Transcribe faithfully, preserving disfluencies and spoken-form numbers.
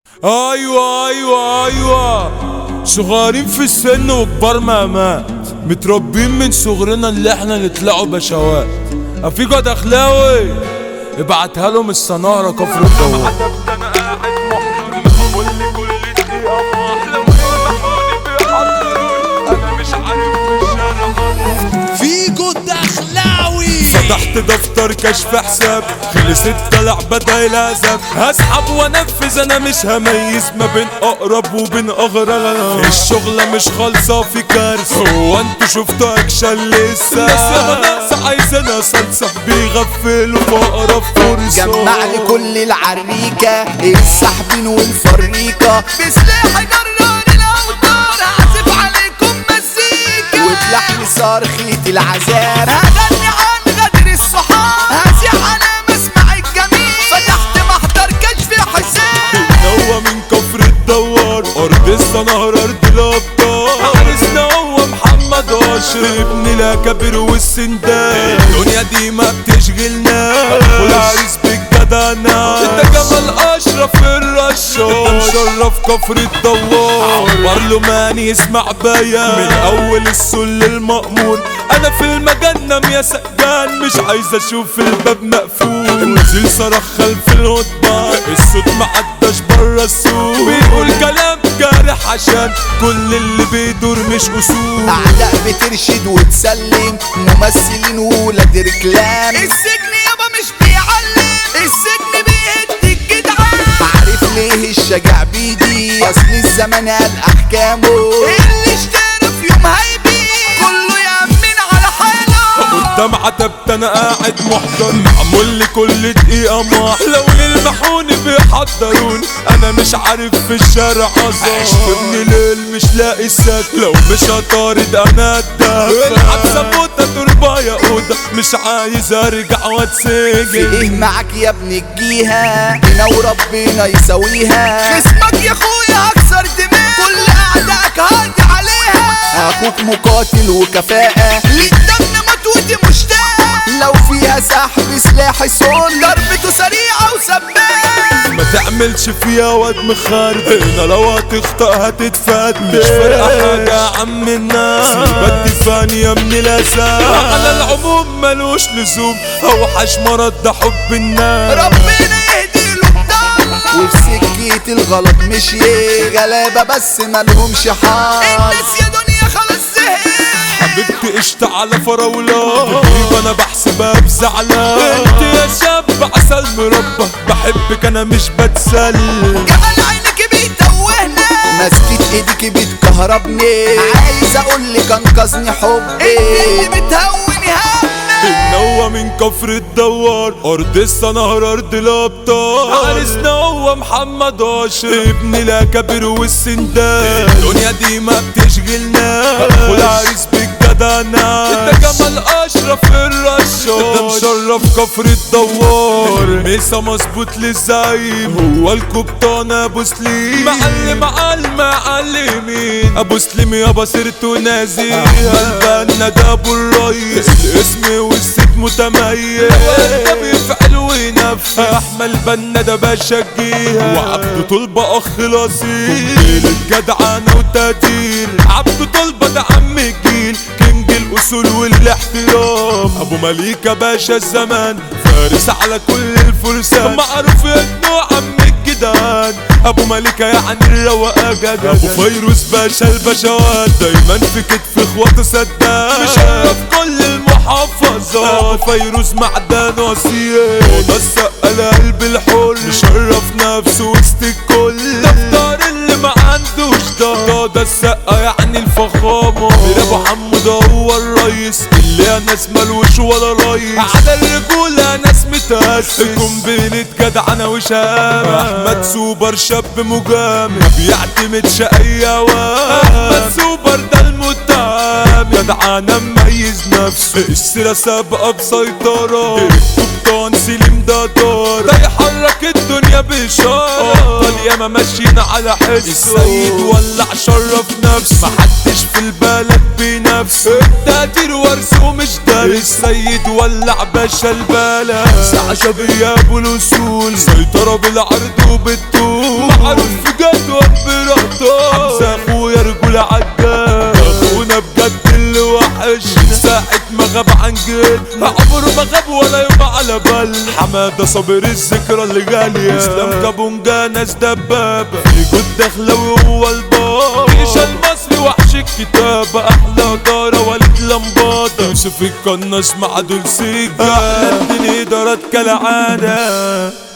ايوه ايوه ايوه صغيرين في السن وكبار مهمات، متربين من صغرنا اللي احنا نطلعوا بشوات. افيجو دخلاوي ابعتها لهم السنارة كفر الدوار. فيجو دخلاوي فتحت دفتر كشف حساب، خلصت طلع بدا العذاب. هسحب وانفذ انا مش هميز ما بين اقرب وبين اغرب. الشغلة مش خالصة في كارثة، هو انتوا شفتوا اكشن لسه؟ الناس ياما ناقصة عايزانا صلصة، بيغفلوا بأقرب فرصة. جمع لي كل العريكة السحبين والفريكة بسلاح جرار الاوتار، هعزف عليكم مزيكا وبلحن صرخة العذاب. هغني عن غدر الصحاب، هسيح انا مسمع الجميل. فتحت محضر كشف حساب، هو من كفر الدوار، ارض السنهر ارض الابطال. عرسنا هو محمد اشرف ابن الاكابر والسندان. الدنيا دي ما بتشغلنا، والعريس بالجدعنة. انت جمال اشرف الرشاش، انت مشرف كفر الدوار. برلماني يسمع بيان من اول السل المأمون. انا في المجنم يا سجان، مش عايز اشوف الباب مقفول. نزل صرخ خلف الهضبة، الصوت معداش برا السوق. بيقول كلام جارح عشان كل اللي بيدور مش اصول. اعداء بترشد وتسلم، ممثلين وولاد رجلان. السجن يابا مش بيعلم، السجن بيهد الجدعان. عارف ليه الشجاع بيدي؟ اصل الزمن قال احكامه، اللي اشترى في يوم هيبي كله يأمن على حاله. قدام عتبت انا قاعد محضر، معمول لي كل دقيقة مح. لو يلمحوني بيحضروني، انا مش عارف في الشارع ازار. عشتني ليل مش لاقي السد، لو مش هطارد انا اتدفى. الحبسة موتة تربة يا اوضة، مش عايز ارجع واتسجن. ايه معاك يا ابن الجيهة، هنا وربنا يساويها. خصمك يا اخويا هكسر دماغ، كل اعدائك هادي عليها. اخوك مقاتل وكفاءة، للدم مطوتي مشتاق. لو فيها سحب سلاح الصون، ضربته سريعة وسباق. ما تعملش فيها واد مخارب، هنا لو هتخطأ هتتفاد. مش فارقة حاجة يا عم الناس، سيبك دي فانية من الاساس. على العموم ملوش لزوم، اوحش مرض ده حب الناس. ربنا يهدي له الضال، وفي سكة الغلط مشي غلابة بس مالهمش حال. الناس يا دنيا خلاص زهقت، حبيبتي قشطة على فراولة، تجيب انا بحسبها بزعلة. انت يا شاب عسل مربى، بحبك انا مش بتسل. جمال عينك بيتوهنا، مسكت ايديك بتكهربني. عايز اقولك انقذني حبي، اللي بتهوني همنا. هو من كفر الدوار، ارض السنهر ارض الابطال. عرسنا هو محمد اشرف ابن الاكابر والسندان. الدنيا دي ما بتشغلنا، والعريس بالجدعنة. انت جمال اشرف الرشاش، انت مشرف كفر الدوار. ميسا مظبوط للزعيم، هو القبطان ابو سليم. معلم على المعلمين، ابو سليم يابا سيرته نازل. البنا ده ابو الريس، الاسم والست متميز. ده بيفعل وينفذ، احمد البنا ده باشا الجيهة. وعبده طلبة اخ الاصيل، الجدعنة وتقدير. عبده طلبة ده عم الجيل، كينج الاصول والاحترام. ابو مليكة باشا الزمان، فارس على كل الفرسان. معروف انه عم الجدعان، ابو مليكة يعني الرواقة جدع. ابو فيروز باشا البشوات، دايما في كتف اخواته سداد. مشرف كل المحافظات، ابو فيروز معدن وصية. وده السقا قلب الحر، مشرف نفسه وسط الكل. دفتر اللي ما عندوش ده، ده السقا يعني الفخامة. ابو حمود هو الريس، اللي يا ناس ملوش ولا ريس. على الرجولة ناس متأسس، قنبلة جدعنة وشامة. احمد سوبر شاب مجامل، بيعتمد شقية وام. احمد سوبر ده المتهم، جدعنة مميز نفسه. السيرة سابقة بسيطرة، القبطان سليم ده دار. ده يحرك الدنيا بإشارة، الياما ماشيين على حسه. السيد ولع شرف نفسه، محدش في البلد بنفسه. التقدير ورثه ومش دارس، السيد ولع باشا البلد. ساعة شبيه ابو الاصول، سيطرة بالعرض وبالطول. معروف ساعة ما غاب عن جد عمره ما غاب ولا يوم على بال. حمادة صابر الذكرى اللي غالية، اسلام كابونجا ناس دبابة في جود دخلاوي هو الباب. عيشة المصري وحش الكتابة، احلى دارة وليد لمبادة، يوسف القناص مع دول سيجا، احلى الدنيا دارت كالعادة.